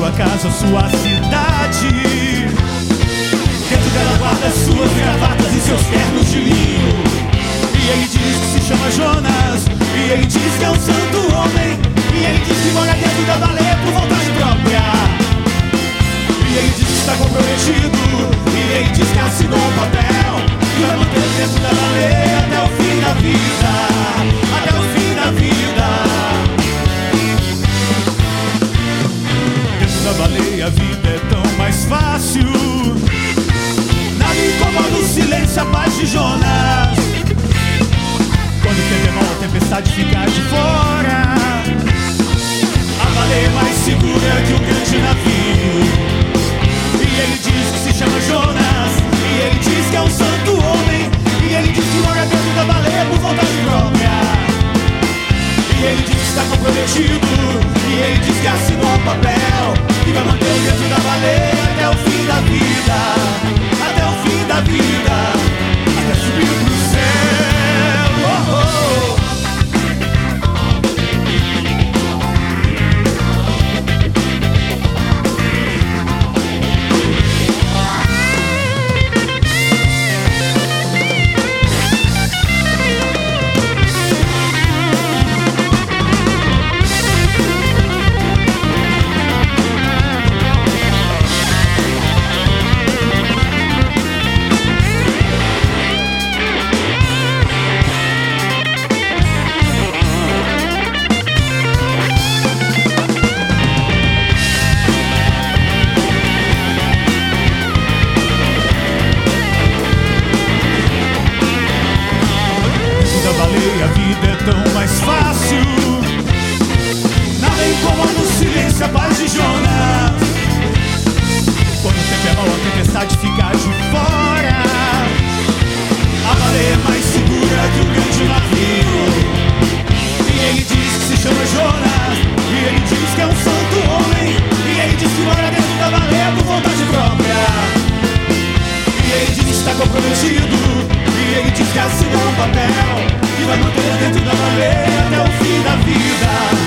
sua casa ou sua cidade. Dentro dela guarda suas gravatas e seus ternos de linho. E ele diz que se chama Jonas, e ele diz que é um santo homem, e ele diz que mora dentro da baleia por vontade própria. E ele diz que está comprometido, e ele diz que assinou um papel e vai manter dentro da baleia até o fim da vida. Até o fim da vida. Dentro da baleia a vida é tão mais fácil. Nada incomoda o silêncio, a paz de Jonas. Quando o temporal, a tempestade fica de fora, a baleia é mais segura que um grande navio. E ele diz que se chama Jonas, e ele diz que é um santo homem, e ele diz que mora dentro da baleia por vontade própria. E ele diz que está comprometido, e ele diz que assinou um papel e vai manter dentro da baleia até o fim da vida. Até o fim da vida, até subir pro céu. Oh, oh. A vida é tão mais fácil. Nada incomoda o silêncio, a paz de Jonas. Quando o tempo é mau, a tempestade fica de fora, a baleia é mais segura que um grande navio. E ele diz que se chama Jonas, e ele diz que é um santo homem, e ele diz que mora dentro da baleia por vontade própria. E ele diz que está comprometido, e ele diz que assinou um papel e vai manter dentro da baleia até o fim da vida.